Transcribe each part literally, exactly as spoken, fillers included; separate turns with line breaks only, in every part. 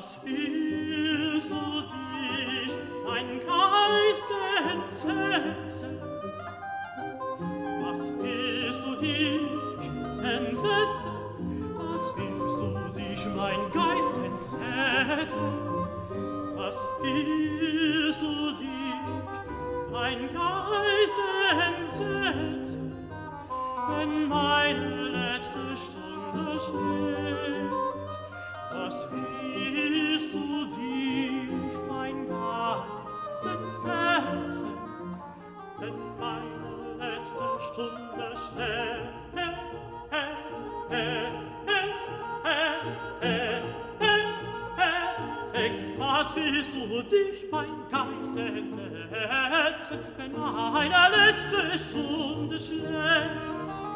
Was willst du dich, mein Geist entsetzen? Was willst du dich entsetzen? Was willst du dich, mein Geist entsetzen? Was willst du dich, mein Geist entsetzen? Wenn meine letzte Stunde schlägt, was willst du dich, mein Geist entsetzen? Wenn meine letzte Stunde schlägt, was willst du dich, mein Geist entsetzen, wenn meine letzte Stunde schlägt?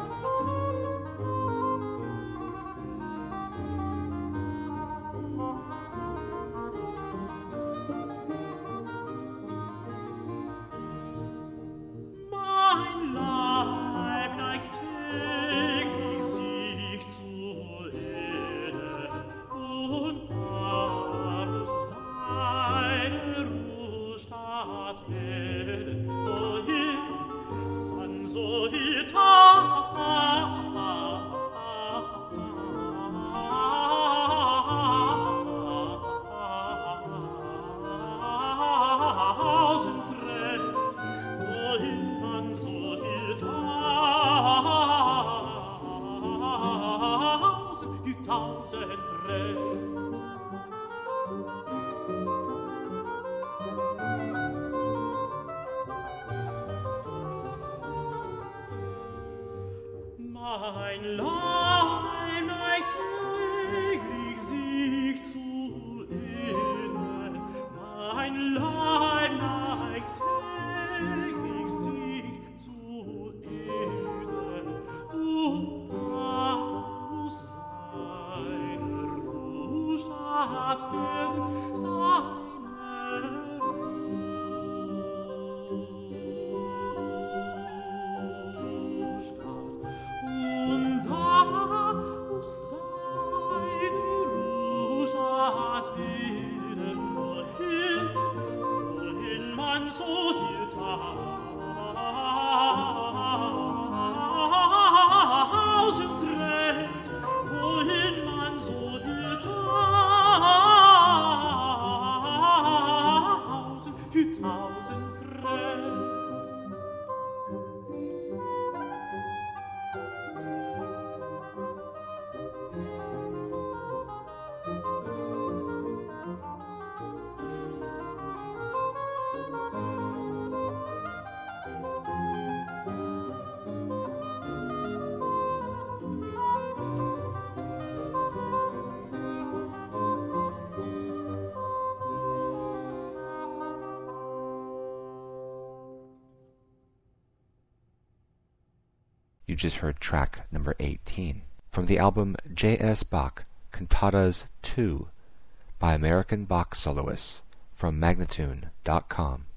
Mein Leib neigt täglich sich zu Ende, mein Leib neigt täglich sich zu Ende, und da muss seine Ruhestatt werden, seine so viel tausend trägt, wohin man so viel tausend, viel tausend trägt.
You just heard track number eighteen from the album J S. Bach Cantatas two by American Bach Soloists from Magnatune dot com.